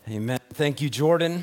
Amen. Thank you, Jordan.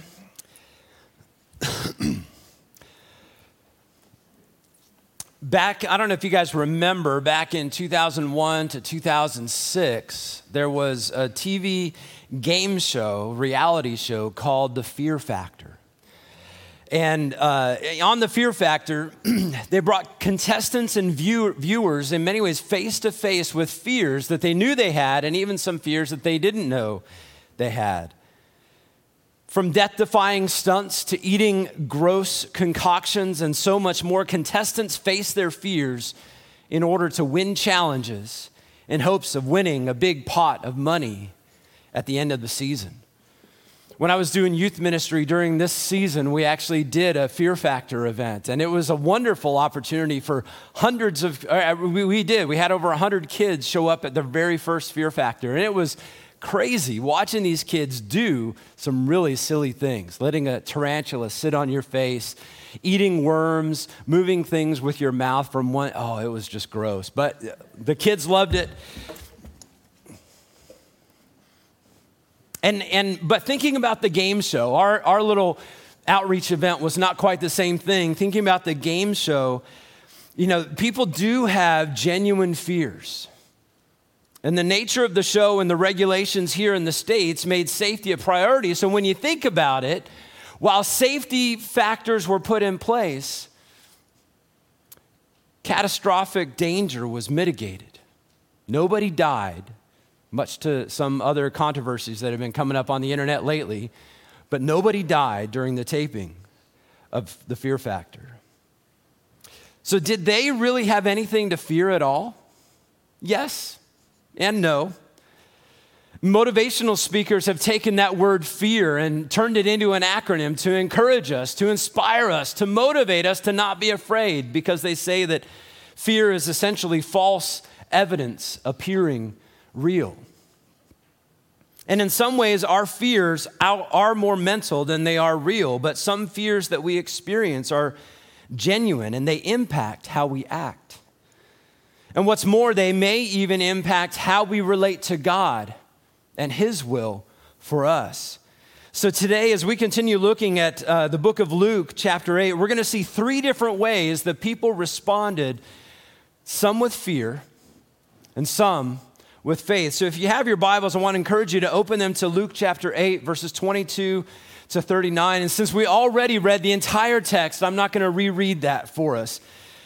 I don't know if you guys remember, back in 2001 to 2006, there was a TV game show, reality show called The Fear Factor. And on The Fear Factor, they brought contestants and viewers in many ways face to face with fears that they knew they had, and even some fears that they didn't know they had. From death-defying stunts to eating gross concoctions and so much more, contestants face their fears in order to win challenges in hopes of winning a big pot of money at the end of the season. When I was doing youth ministry during this season, we actually did a Fear Factor event, and it was a wonderful opportunity for hundreds of, we had over 100 kids show up at their very first Fear Factor, and it was crazy watching these kids do some really silly things, letting a tarantula sit on your face, eating worms, moving things with your mouth from one, it was just gross. But the kids loved it. But thinking about the game show, our little outreach event was not quite the same thing. Thinking about the game show, people do have genuine fears. And the nature of the show and the regulations here in the States made safety a priority. So when you think about it, while safety factors were put in place, catastrophic danger was mitigated. Nobody died, much to some other controversies that have been coming up on the internet lately, but nobody died during the taping of The Fear Factor. So did they really have anything to fear at all? Yes. And no. Motivational speakers have taken that word fear and turned it into an acronym to encourage us, to inspire us, to motivate us to not be afraid, because they say that fear is essentially false evidence appearing real. And in some ways, our fears are more mental than they are real, but some fears that we experience are genuine and they impact how we act. And what's more, they may even impact how we relate to God and His will for us. So today, as we continue looking at the book of Luke, chapter 8, we're going to see three different ways that people responded, some with fear and some with faith. So if you have your Bibles, I want to encourage you to open them to Luke chapter 8, verses 22 to 39. And since we already read the entire text, I'm not going to reread that for us.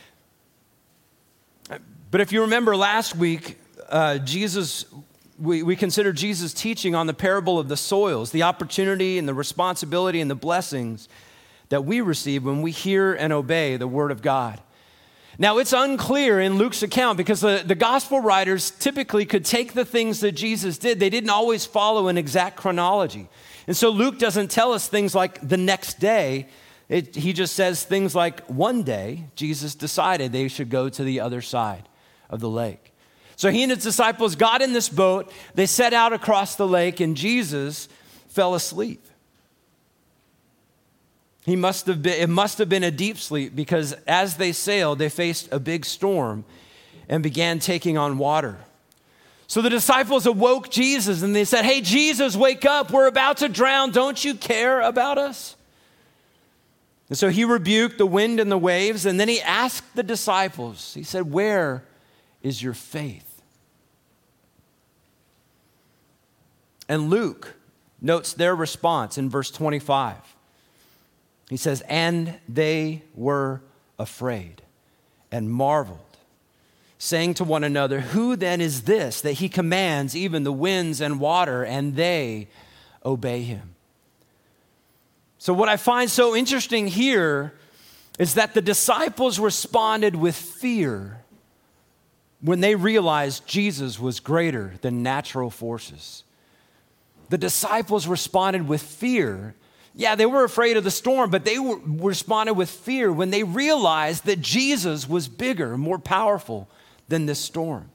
But if you remember last week, we considered Jesus' teaching on the parable of the soils, the opportunity and the responsibility and the blessings that we receive when we hear and obey the word of God. Now, it's unclear in Luke's account because the gospel writers typically could take the things that Jesus did. They didn't always follow an exact chronology. And so Luke doesn't tell us things like the next day. He just says things like one day Jesus decided they should go to the other side of the lake. So he and his disciples got in this boat, they set out across the lake, and Jesus fell asleep. It must have been a deep sleep, because as they sailed, they faced a big storm and began taking on water. So the disciples awoke Jesus and they said, "Hey, Jesus, wake up. We're about to drown. Don't you care about us?" And so he rebuked the wind and the waves, and then he asked the disciples, he said, "Where is your faith?" And Luke notes their response in verse 25. He says, "And they were afraid and marveled, saying to one another, 'Who then is this that he commands even the winds and water, and they obey him?'" So what I find so interesting here is that the disciples responded with fear when they realized Jesus was greater than natural forces. The disciples responded with fear. Yeah, they were afraid of the storm, but they responded with fear when they realized that Jesus was bigger, more powerful than this storm.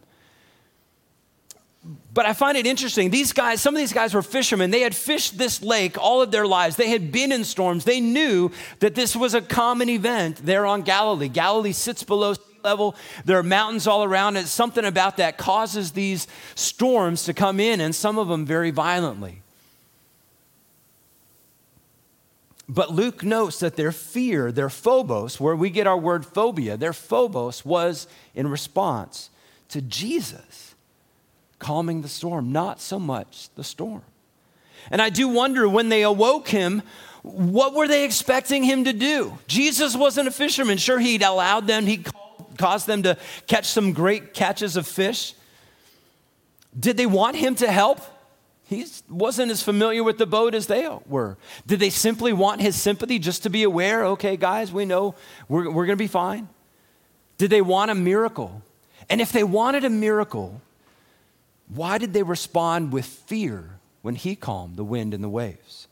But I find it interesting. Some of these guys were fishermen. They had fished this lake all of their lives. They had been in storms. They knew that this was a common event there on Galilee. Galilee sits below sea level. There are mountains all around it. Something about that causes these storms to come in, and some of them very violently. But Luke notes that their fear, their phobos, where we get our word phobia, their phobos was in response to Jesus calming the storm, not so much the storm. And I do wonder, when they awoke him, what were they expecting him to do? Jesus wasn't a fisherman. Sure, he'd allowed them, he caused them to catch some great catches of fish. Did they want him to help? He wasn't as familiar with the boat as they were. Did they simply want his sympathy, just to be aware, okay, guys, we know we're going to be fine? Did they want a miracle? And if they wanted a miracle, why did they respond with fear when he calmed the wind and the waves?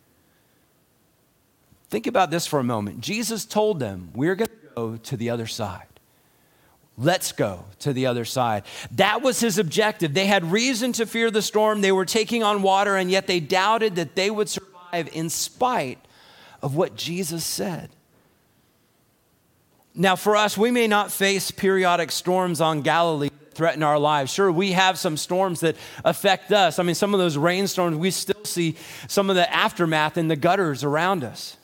Think about this for a moment. Jesus told them, we're going to go to the other side. Let's go to the other side. That was his objective. They had reason to fear the storm. They were taking on water, and yet they doubted that they would survive in spite of what Jesus said. Now, for us, we may not face periodic storms on Galilee that threaten our lives. Sure, we have some storms that affect us. I mean, some of those rainstorms, we still see some of the aftermath in the gutters around us.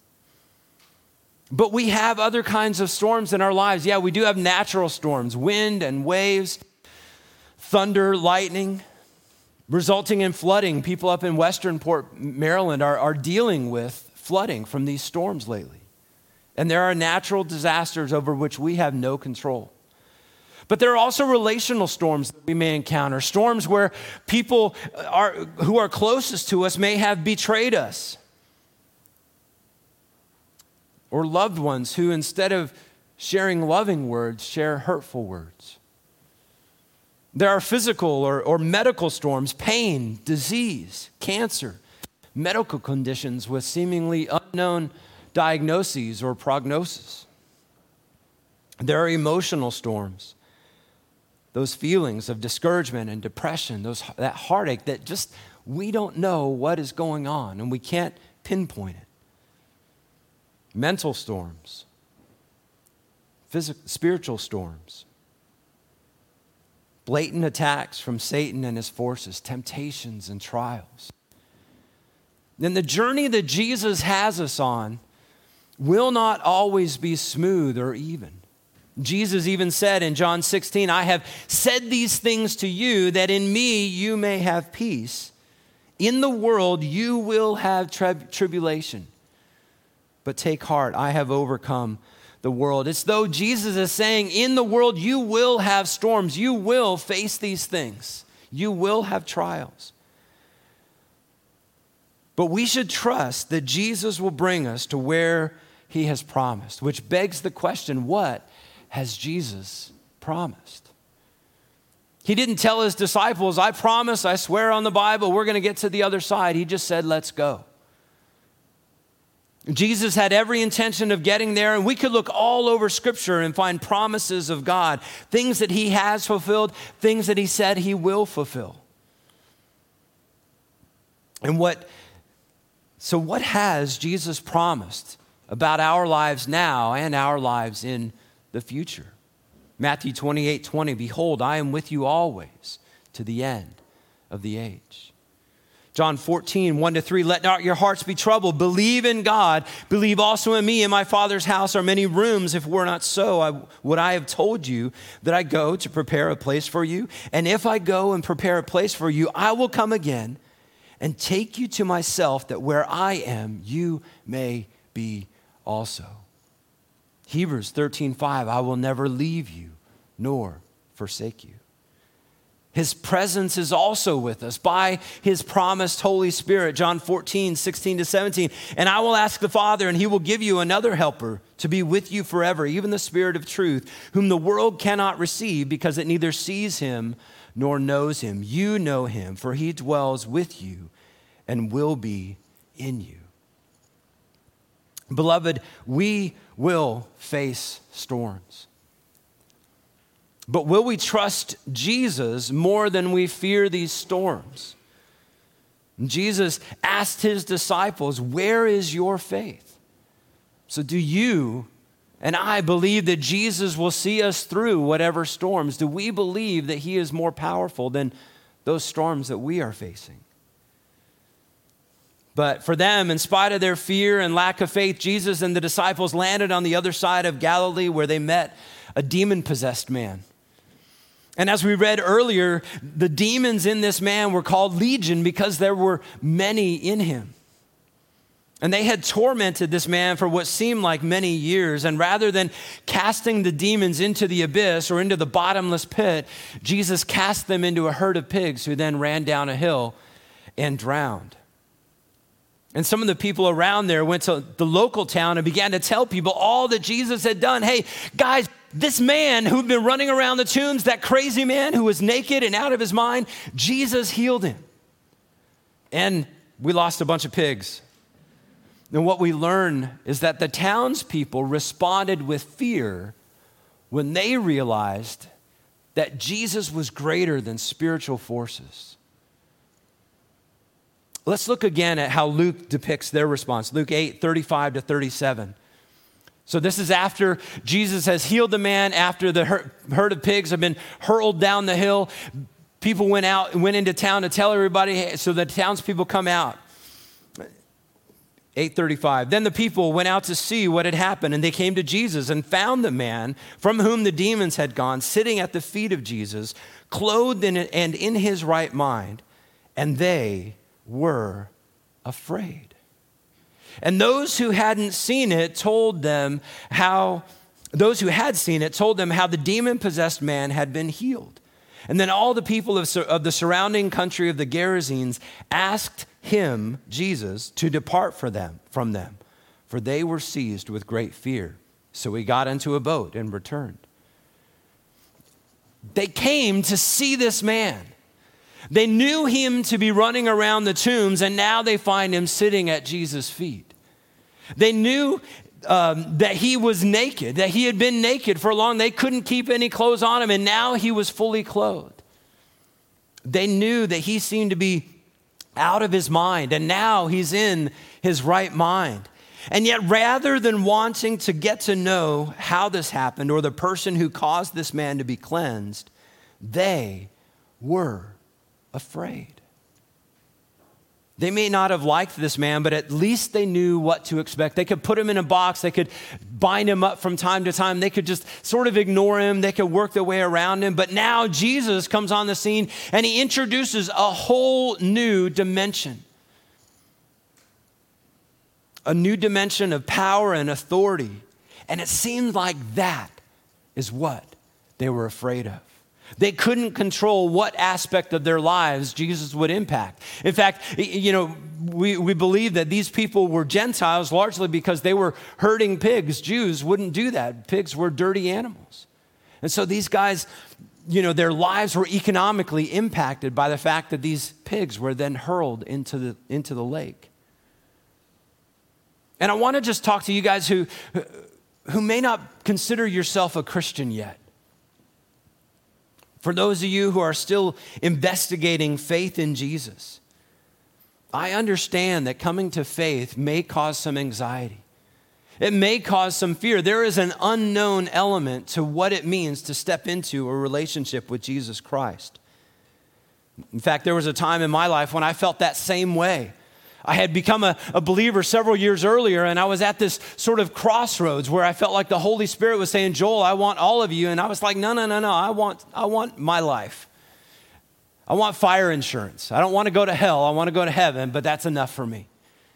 But we have other kinds of storms in our lives. Yeah, we do have natural storms, wind and waves, thunder, lightning, resulting in flooding. People up in Westernport, Maryland are dealing with flooding from these storms lately. And there are natural disasters over which we have no control. But there are also relational storms that we may encounter, storms where people who are closest to us may have betrayed us. Or loved ones who, instead of sharing loving words, share hurtful words. There are physical or medical storms, pain, disease, cancer, medical conditions with seemingly unknown diagnoses or prognosis. There are emotional storms, those feelings of discouragement and depression, that heartache that just we don't know what is going on and we can't pinpoint it. Mental storms, spiritual storms, blatant attacks from Satan and his forces, temptations and trials. Then the journey that Jesus has us on will not always be smooth or even. Jesus even said in John 16, I have said these things to you that in me you may have peace. In the world you will have tribulation. But take heart, I have overcome the world. It's though Jesus is saying, in the world you will have storms. You will face these things. You will have trials. But we should trust that Jesus will bring us to where he has promised, which begs the question, what has Jesus promised? He didn't tell his disciples, I promise, I swear on the Bible, we're going to get to the other side. He just said, let's go. Jesus had every intention of getting there, and we could look all over Scripture and find promises of God, things that he has fulfilled, things that he said he will fulfill. And what has Jesus promised about our lives now and our lives in the future? Matthew 28:20, behold, I am with you always to the end of the age. John 14:1-3, let not your hearts be troubled. Believe in God. Believe also in me. In my Father's house are many rooms. If it were not so, would I have told you that I go to prepare a place for you? And if I go and prepare a place for you, I will come again and take you to myself, that where I am, you may be also. Hebrews 13:5, I will never leave you nor forsake you. His presence is also with us by his promised Holy Spirit. John 14:16-17. And I will ask the Father, and he will give you another helper to be with you forever, even the Spirit of truth, whom the world cannot receive because it neither sees him nor knows him. You know him, for he dwells with you and will be in you. Beloved, we will face storms. But will we trust Jesus more than we fear these storms? Jesus asked his disciples, where is your faith? So do you and I believe that Jesus will see us through whatever storms? Do we believe that he is more powerful than those storms that we are facing? But for them, in spite of their fear and lack of faith, Jesus and the disciples landed on the other side of Galilee where they met a demon-possessed man. And as we read earlier, the demons in this man were called Legion because there were many in him. And they had tormented this man for what seemed like many years. And rather than casting the demons into the abyss or into the bottomless pit, Jesus cast them into a herd of pigs who then ran down a hill and drowned. And some of the people around there went to the local town and began to tell people all that Jesus had done. Hey, guys, this man who'd been running around the tombs, that crazy man who was naked and out of his mind, Jesus healed him. And we lost a bunch of pigs. And what we learn is that the townspeople responded with fear when they realized that Jesus was greater than spiritual forces. Let's look again at how Luke depicts their response. Luke 8:35-37. So this is after Jesus has healed the man, after the herd of pigs have been hurled down the hill. People went into town to tell everybody, so the townspeople come out. 8:35. Then the people went out to see what had happened, and they came to Jesus and found the man from whom the demons had gone, sitting at the feet of Jesus, clothed and in his right mind, and they were afraid. And those who had seen it told them how the demon-possessed man had been healed. And then all the people of the surrounding country of the Gerasenes asked him, Jesus, to depart from them, for they were seized with great fear. So he got into a boat and returned. They came to see this man. They knew him to be running around the tombs, and now they find him sitting at Jesus' feet. They knew that he was naked, that he had been naked for long. They couldn't keep any clothes on him, and now he was fully clothed. They knew that he seemed to be out of his mind, and now he's in his right mind. And yet, rather than wanting to get to know how this happened or the person who caused this man to be cleansed, they were afraid. They may not have liked this man, but at least they knew what to expect. They could put him in a box. They could bind him up from time to time. They could just sort of ignore him. They could work their way around him. But now Jesus comes on the scene and he introduces a whole new dimension. A new dimension of power and authority. And it seemed like that is what they were afraid of. They couldn't control what aspect of their lives Jesus would impact. In fact, we believe that these people were Gentiles largely because they were herding pigs. Jews wouldn't do that. Pigs were dirty animals. And so these guys, their lives were economically impacted by the fact that these pigs were then hurled into the lake. And I want to just talk to you guys who may not consider yourself a Christian yet. For those of you who are still investigating faith in Jesus, I understand that coming to faith may cause some anxiety. It may cause some fear. There is an unknown element to what it means to step into a relationship with Jesus Christ. In fact, there was a time in my life when I felt that same way. I had become a believer several years earlier, and I was at this sort of crossroads where I felt like the Holy Spirit was saying, Joel, I want all of you. And I was like, no, I want my life. I want fire insurance. I don't want to go to hell. I want to go to heaven, but that's enough for me.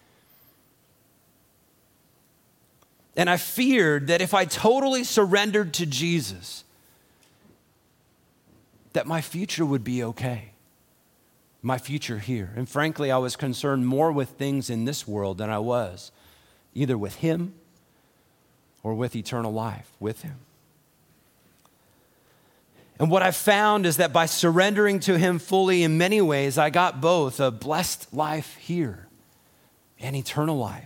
And I feared that if I totally surrendered to Jesus, that my future would be okay. My future here. And frankly, I was concerned more with things in this world than I was either with him or with eternal life with him. And what I found is that by surrendering to him fully in many ways, I got both a blessed life here and eternal life.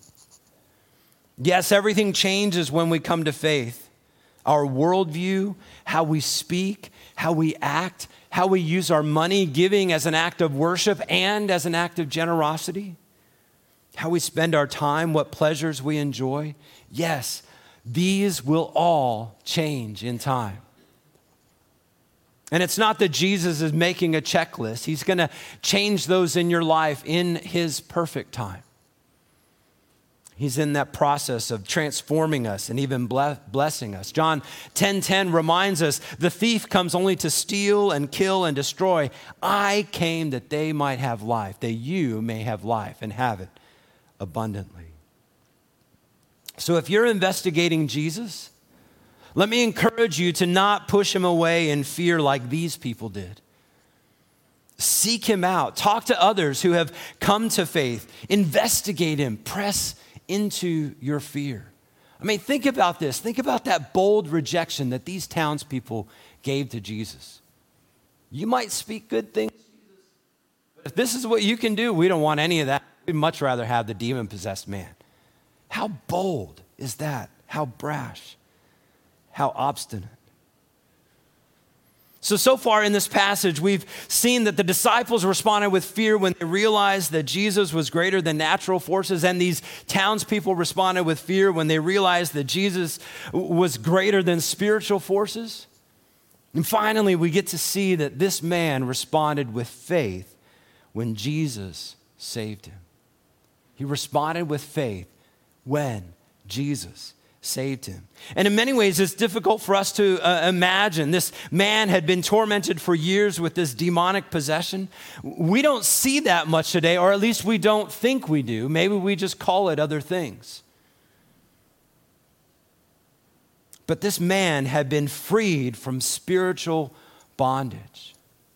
Yes, everything changes when we come to faith. Our worldview, how we speak, how we act, how we use our money, giving as an act of worship and as an act of generosity, how we spend our time, what pleasures we enjoy. Yes, these will all change in time. And it's not that Jesus is making a checklist. He's going to change those in your life in his perfect time. He's in that process of transforming us and even blessing us. John 10:10 reminds us, the thief comes only to steal and kill and destroy. I came that they might have life, that you may have life and have it abundantly. So if you're investigating Jesus, let me encourage you to not push him away in fear like these people did. Seek him out. Talk to others who have come to faith. Investigate him. Press into your fear. I mean, think about this. Think about that bold rejection that these townspeople gave to Jesus. You might speak good things, but if this is what you can do, we don't want any of that. We'd much rather have the demon-possessed man. How bold is that? How brash? How obstinate. So far in this passage, we've seen that the disciples responded with fear when they realized that Jesus was greater than natural forces, and these townspeople responded with fear when they realized that Jesus was greater than spiritual forces. And finally, we get to see that this man responded with faith when Jesus saved him. He responded with faith when Jesus saved him. And in many ways, it's difficult for us to imagine. This man had been tormented for years with this demonic possession. We don't see that much today, or at least we don't think we do. Maybe we just call it other things. But this man had been freed from spiritual bondage.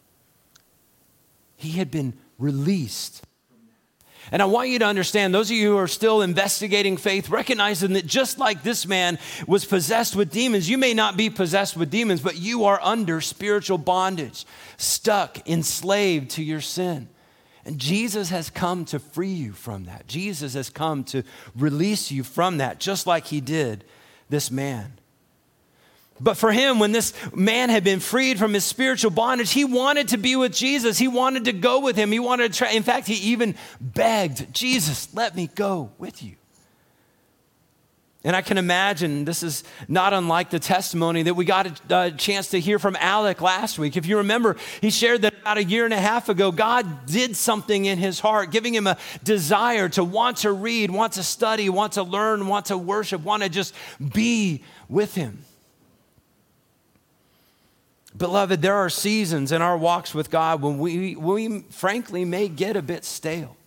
He had been released. And I want you to understand, those of you who are still investigating faith, recognizing that just like this man was possessed with demons, you may not be possessed with demons, but you are under spiritual bondage, stuck, enslaved to your sin. And Jesus has come to free you from that. Jesus has come to release you from that, just like he did this man. But for him, when this man had been freed from his spiritual bondage, he wanted to be with Jesus. He wanted to go with him. He wanted to in fact, he even begged, Jesus, let me go with you. And I can imagine this is not unlike the testimony that we got a chance to hear from Alec last week. If you remember, he shared that about a year and a half ago, God did something in his heart, giving him a desire to want to read, want to study, want to learn, want to worship, want to just be with him. Beloved, there are seasons in our walks with God when we frankly may get a bit stale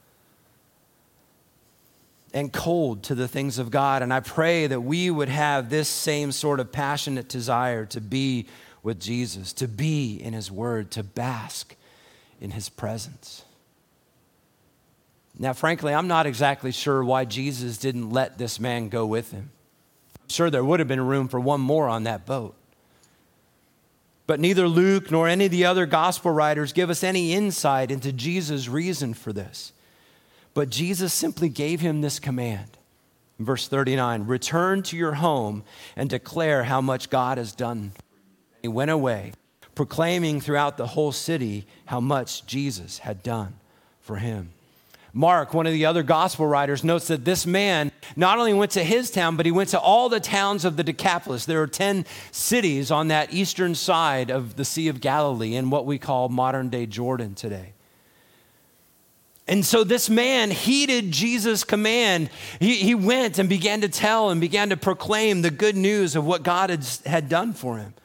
and cold to the things of God. And I pray that we would have this same sort of passionate desire to be with Jesus, to be in his word, to bask in his presence. Now, frankly, I'm not exactly sure why Jesus didn't let this man go with him. I'm sure there would have been room for one more on that boat. But neither Luke nor any of the other gospel writers give us any insight into Jesus' reason for this. But Jesus simply gave him this command. In verse 39, return to your home and declare how much God has done. He went away, proclaiming throughout the whole city how much Jesus had done for him. Mark, one of the other gospel writers, notes that this man not only went to his town, but he went to all the towns of the Decapolis. There are 10 cities on that eastern side of the Sea of Galilee in what we call modern-day Jordan today. And so this man heeded Jesus' command. He went and began to tell and began to proclaim the good news of what God had done for him.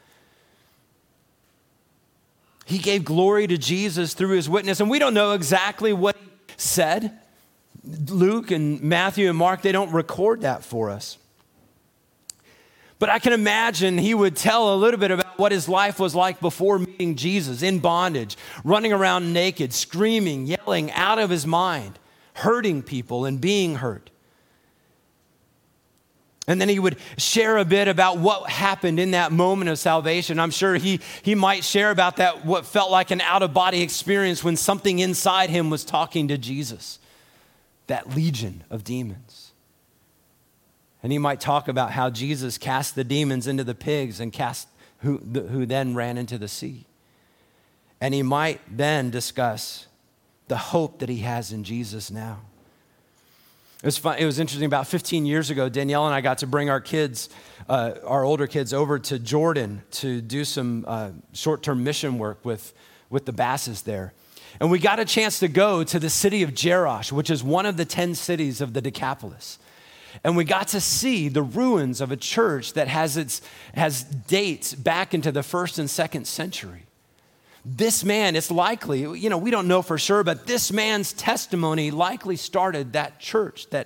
He gave glory to Jesus through his witness. And we don't know exactly what he said. Luke and Matthew and Mark, they don't record that for us. But I can imagine he would tell a little bit about what his life was like before meeting Jesus, in bondage, running around naked, screaming, yelling out of his mind, hurting people and being hurt. And then he would share a bit about what happened in that moment of salvation. I'm sure he might share about that, what felt like an out-of-body experience when something inside him was talking to Jesus, that legion of demons. And he might talk about how Jesus cast the demons into the pigs and who then ran into the sea. And he might then discuss the hope that he has in Jesus now. It was fun. It was interesting. About 15 years ago, Danielle and I got to bring our kids, our older kids, over to Jordan to do some short-term mission work with the Basses there. And we got a chance to go to the city of Jerash, which is one of the 10 cities of the Decapolis. And we got to see the ruins of a church that has dates back into the 1st and 2nd century. This man, it's likely, we don't know for sure, but this man's testimony likely started that church that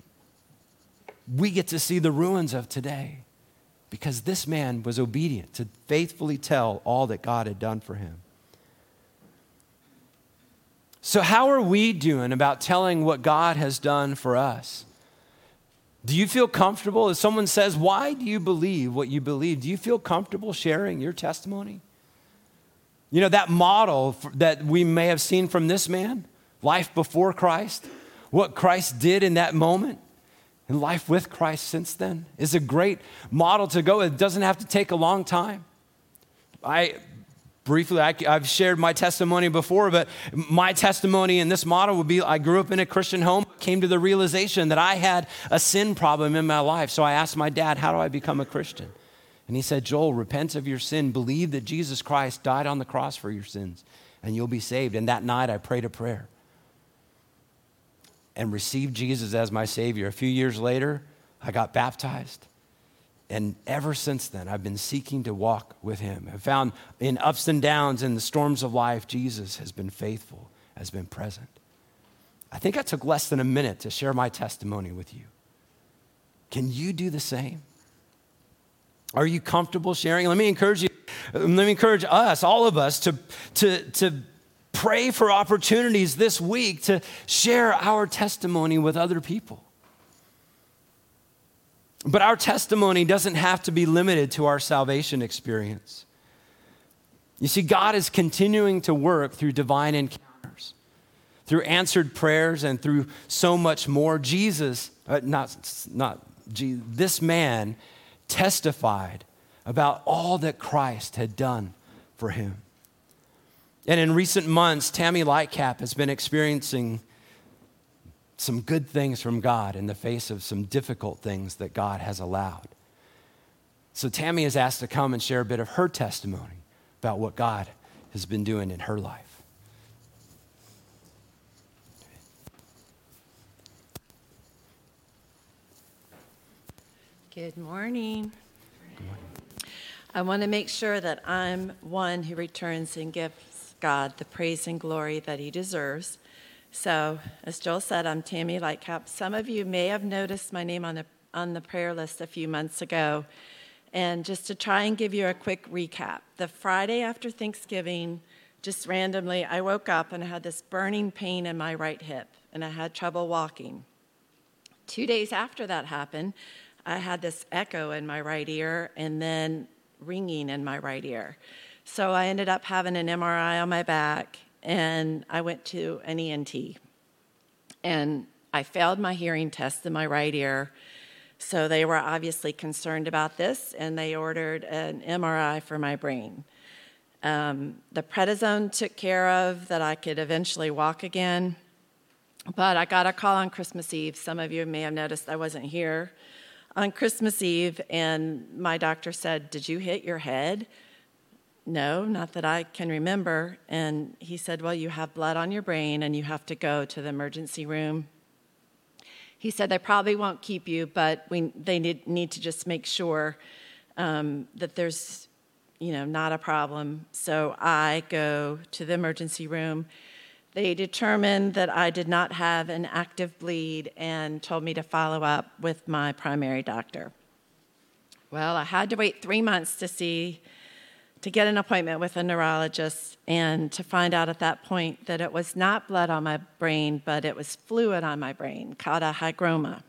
we get to see the ruins of today, because this man was obedient to faithfully tell all that God had done for him. So how are we doing about telling what God has done for us? Do you feel comfortable? If someone says, why do you believe what you believe? Do you feel comfortable sharing your testimony? That model that we may have seen from this man, life before Christ, what Christ did in that moment, and life with Christ since then, is a great model to go. It doesn't have to take a long time. I've shared my testimony before, but my testimony in this model would be, I grew up in a Christian home, came to the realization that I had a sin problem in my life. So I asked my dad, how do I become a Christian? And he said, Joel, repent of your sin, believe that Jesus Christ died on the cross for your sins, and you'll be saved. And that night I prayed a prayer and received Jesus as my Savior. A few years later, I got baptized. And ever since then, I've been seeking to walk with him. I've found in ups and downs, in the storms of life, Jesus has been faithful, has been present. I think I took less than a minute to share my testimony with you. Can you do the same? Are you comfortable sharing? Let me encourage us, all of us, to pray for opportunities this week to share our testimony with other people. But our testimony doesn't have to be limited to our salvation experience. You see, God is continuing to work through divine encounters, through answered prayers, and through so much more. This man testified about all that Christ had done for him. And in recent months, Tammy Lightcap has been experiencing some good things from God in the face of some difficult things that God has allowed. So Tammy is asked to come and share a bit of her testimony about what God has been doing in her life. Good morning. I want to make sure that I'm one who returns and gives God the praise and glory that he deserves. So, as Joel said, I'm Tammy Lightcap. Some of you may have noticed my name on the prayer list a few months ago. And just to try and give you a quick recap, the Friday after Thanksgiving, just randomly, I woke up and I had this burning pain in my right hip, and I had trouble walking. 2 days after that happened, I had this echo in my right ear and then ringing in my right ear. So I ended up having an MRI on my back, and I went to an ENT. And I failed my hearing test in my right ear. So they were obviously concerned about this, and they ordered an MRI for my brain. The prednisone took care of that I could eventually walk again. But I got a call on Christmas Eve. Some of you may have noticed I wasn't here on Christmas Eve, and my doctor said, "Did you hit your head?" No, not that I can remember. And he said, "Well, you have blood on your brain and you have to go to the emergency room." He said, "They probably won't keep you, but they need to just make sure that there's, not a problem." So I go to the emergency room. They determined that I did not have an active bleed and told me to follow up with my primary doctor. Well, I had to wait 3 months to get an appointment with a neurologist and to find out at that point that it was not blood on my brain, but it was fluid on my brain, called a hygroma.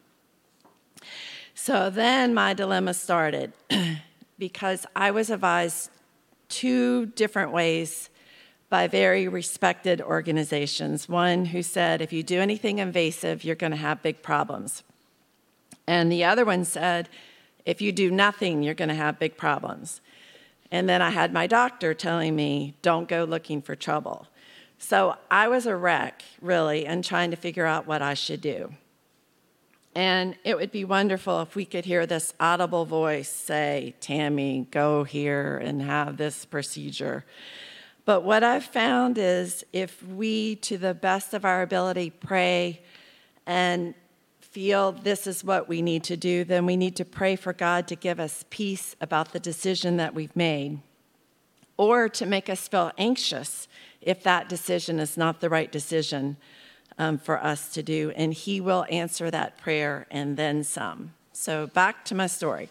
So then my dilemma started because I was advised 2 different ways by very respected organizations. One who said, if you do anything invasive, you're going to have big problems. And the other one said, if you do nothing, you're going to have big problems. And then I had my doctor telling me, don't go looking for trouble. So I was a wreck, really, and trying to figure out what I should do. And it would be wonderful if we could hear this audible voice say, Tammy, go here and have this procedure. But what I've found is if we, to the best of our ability, pray and feel this is what we need to do, then we need to pray for God to give us peace about the decision that we've made, or to make us feel anxious if that decision is not the right decision for us to do. And he will answer that prayer and then some. So back to my story.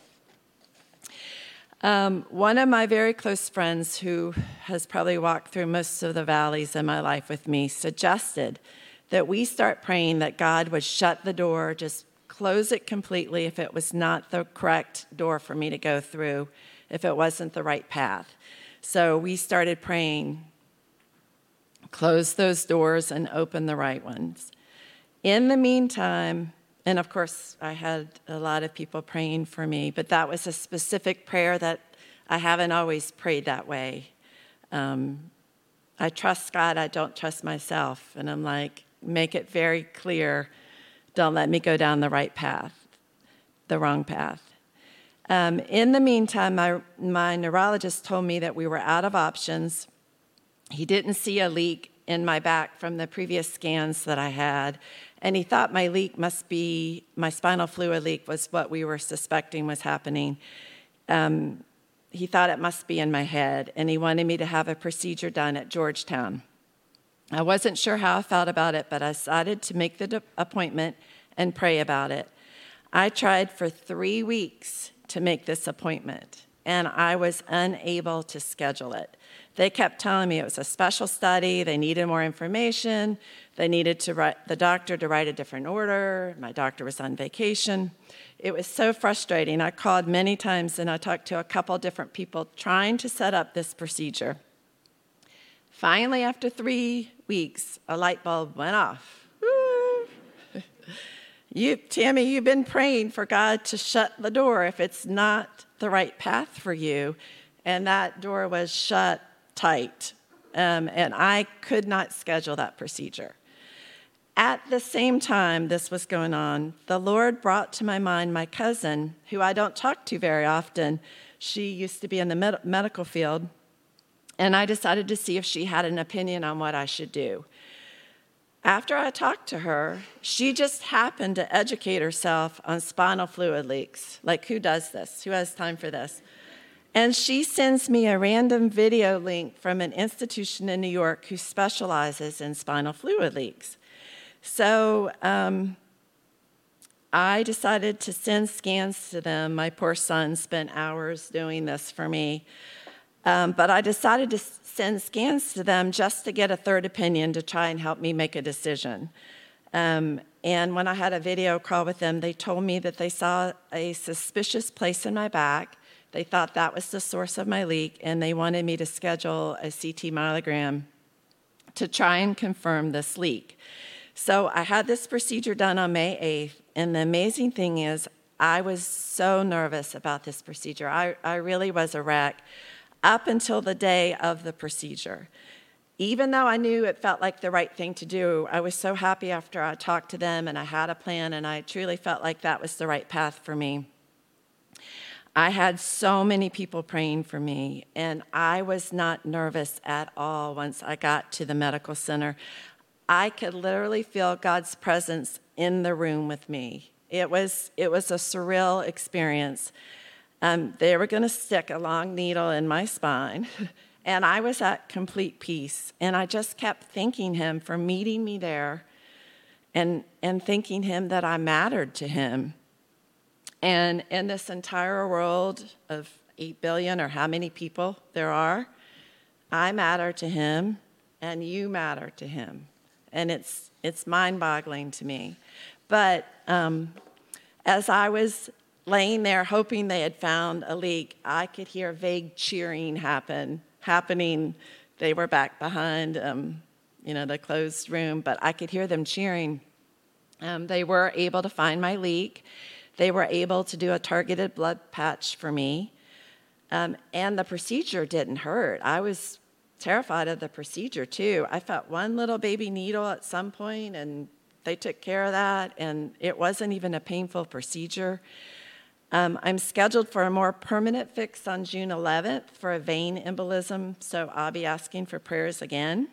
One of my very close friends, who has probably walked through most of the valleys in my life with me, suggested that we start praying that God would shut the door, just close it completely if it was not the correct door for me to go through, if it wasn't the right path. So we started praying, close those doors and open the right ones. In the meantime, and of course, I had a lot of people praying for me, but that was a specific prayer that I haven't always prayed that way. I trust God, I don't trust myself. And I'm like, make it very clear, don't let me go down the right path, the wrong path. In the meantime, my neurologist told me that we were out of options. He didn't see a leak in my back from the previous scans that I had, and he thought my leak must be, my spinal fluid leak was what we were suspecting was happening. He thought it must be in my head, and he wanted me to have a procedure done at Georgetown. I wasn't sure how I felt about it, but I decided to make the appointment and pray about it. I tried for 3 weeks to make this appointment, and I was unable to schedule it. They kept telling me it was a special study, they needed more information, they needed the doctor to write a different order, my doctor was on vacation. It was so frustrating. I called many times and I talked to a couple different people trying to set up this procedure. Finally, after 3 weeks, a light bulb went off. Tammy, you've been praying for God to shut the door if it's not the right path for you. And that door was shut tight. And I could not schedule that procedure. At the same time this was going on, the Lord brought to my mind my cousin, who I don't talk to very often. She used to be in the medical field. And I decided to see if she had an opinion on what I should do. After I talked to her, she just happened to educate herself on spinal fluid leaks. Like, who does this? Who has time for this? And she sends me a random video link from an institution in New York who specializes in spinal fluid leaks. So I decided to send scans to them. My poor son spent hours doing this for me. But I decided to send scans to them just to get a third opinion to try and help me make a decision. And when I had a video call with them, they told me that they saw a suspicious place in my back. They thought that was the source of my leak, and they wanted me to schedule a CT myelogram to try and confirm this leak. So I had this procedure done on May 8th, and the amazing thing is I was so nervous about this procedure. I really was a wreck up until the day of the procedure. Even though I knew it felt like the right thing to do, I was so happy after I talked to them and I had a plan, and I truly felt like that was the right path for me. I had so many people praying for me, and I was not nervous at all once I got to the medical center. I could literally feel God's presence in the room with me. It was a surreal experience. They were going to stick a long needle in my spine, and I was at complete peace. And I just kept thanking him for meeting me there and thanking him that I mattered to him. And in this entire world of 8 billion or how many people there are, I matter to him and you matter to him. And it's mind-boggling to me. But as I was laying there hoping they had found a leak, I could hear vague cheering happening. They were back behind the closed room, but I could hear them cheering. They were able to find my leak. They were able to do a targeted blood patch for me, and the procedure didn't hurt. I was terrified of the procedure, too. I felt one little baby needle at some point, and They took care of that, and it wasn't even a painful procedure. I'm scheduled for a more permanent fix on June 11th for a vein embolism, so I'll be asking for prayers again.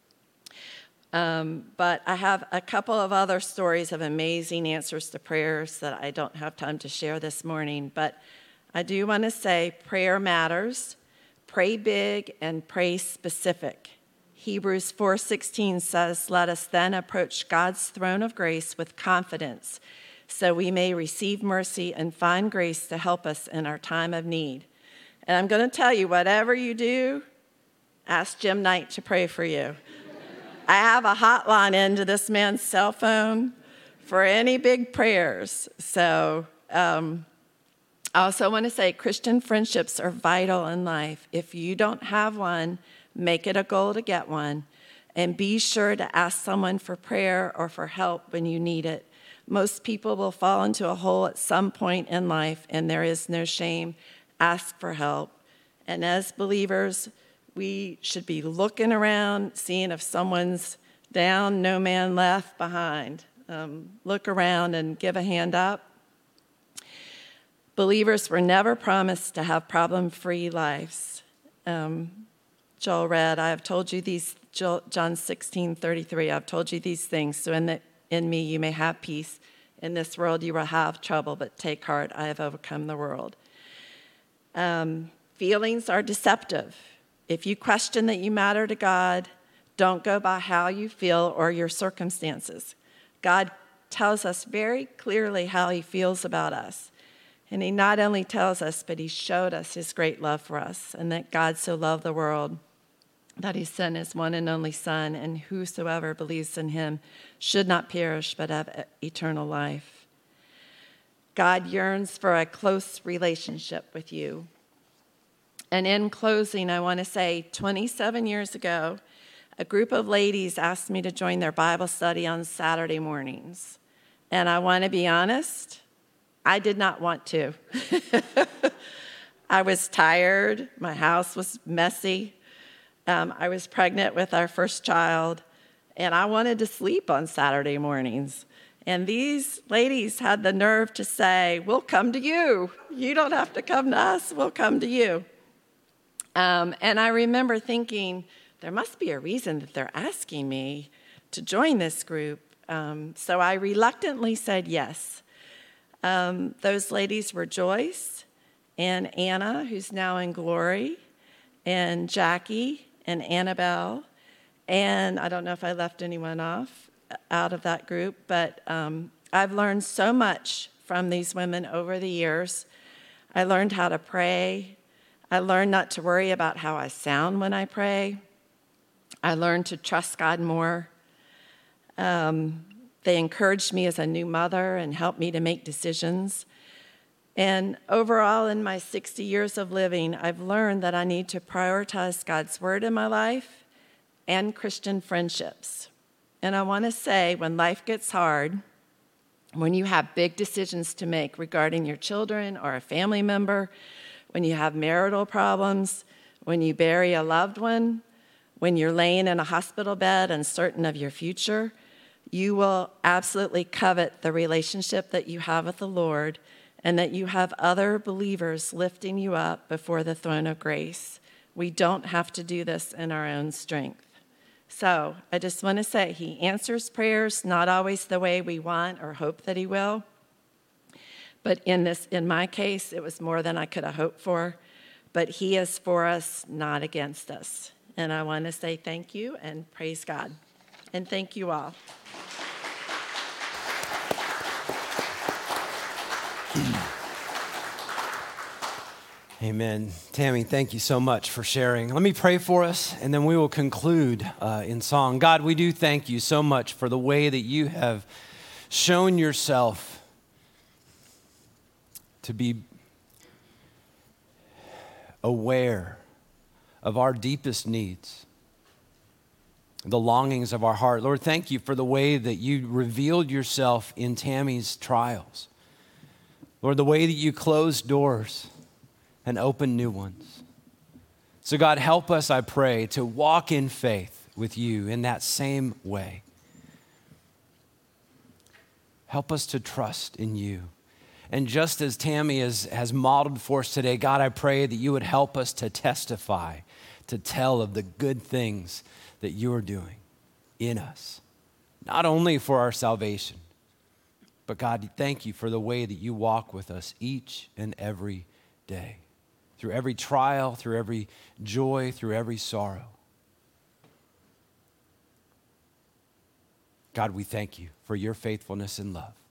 But I have a couple of other stories of amazing answers to prayers that I don't have time to share this morning. But I do want to say prayer matters. Pray big and pray specific. Hebrews 4:16 says, "Let us then approach God's throne of grace with confidence, so we may receive mercy and find grace to help us in our time of need." And I'm going to tell you, whatever you do, ask Jim Knight to pray for you. I have a hotline into this man's cell phone for any big prayers. So I also want to say Christian friendships are vital in life. If you don't have one, make it a goal to get one. And be sure to ask someone for prayer or for help when you need it. Most people will fall into a hole at some point in life, and there is no shame. Ask for help. And as believers, we should be looking around, seeing if someone's down, no man left behind. Look around and give a hand up. Believers were never promised to have problem-free lives. Joel read, I have told you these, John 16:33, I've told you these things, so in me you may have peace. In this world you will have trouble, but take heart, I have overcome the world. Feelings are deceptive. If you question that you matter to God, don't go by how you feel or your circumstances. God tells us very clearly how he feels about us. And he not only tells us, but he showed us his great love for us, and that God so loved the world that he sent his one and only Son, and whosoever believes in him should not perish but have eternal life. God yearns for a close relationship with you. And in closing, I want to say 27 years ago, a group of ladies asked me to join their Bible study on Saturday mornings. And I want to be honest, I did not want to. I was tired. My house was messy. I was pregnant with our first child, and I wanted to sleep on Saturday mornings. And these ladies had the nerve to say, we'll come to you. You don't have to come to us. We'll come to you. And I remember thinking, there must be a reason that they're asking me to join this group. So I reluctantly said yes. Those ladies were Joyce and Anna, who's now in glory, and Jackie and Annabelle. And I don't know if I left anyone out of that group, but I've learned so much from these women over the years. I learned how to pray. I learned not to worry about how I sound when I pray. I learned to trust God more. They encouraged me as a new mother and helped me to make decisions. And overall, in my 60 years of living, I've learned that I need to prioritize God's word in my life and Christian friendships. And I want to say, when life gets hard, when you have big decisions to make regarding your children or a family member, when you have marital problems, when you bury a loved one, when you're laying in a hospital bed uncertain of your future, you will absolutely covet the relationship that you have with the Lord, and that you have other believers lifting you up before the throne of grace. We don't have to do this in our own strength. So I just want to say, he answers prayers, not always the way we want or hope that he will. But in my case, it was more than I could have hoped for. But he is for us, not against us. And I want to say thank you and praise God. And thank you all. Amen. Tammy, thank you so much for sharing. Let me pray for us, and then we will conclude in song. God, we do thank you so much for the way that you have shown yourself to be aware of our deepest needs, the longings of our heart. Lord, thank you for the way that you revealed yourself in Tammy's trials. Lord, the way that you closed doors and opened new ones. So God, help us, I pray, to walk in faith with you in that same way. Help us to trust in you. And just as Tammy has modeled for us today, God, I pray that you would help us to testify, to tell of the good things that you are doing in us, not only for our salvation, but God, thank you for the way that you walk with us each and every day, through every trial, through every joy, through every sorrow. God, we thank you for your faithfulness and love.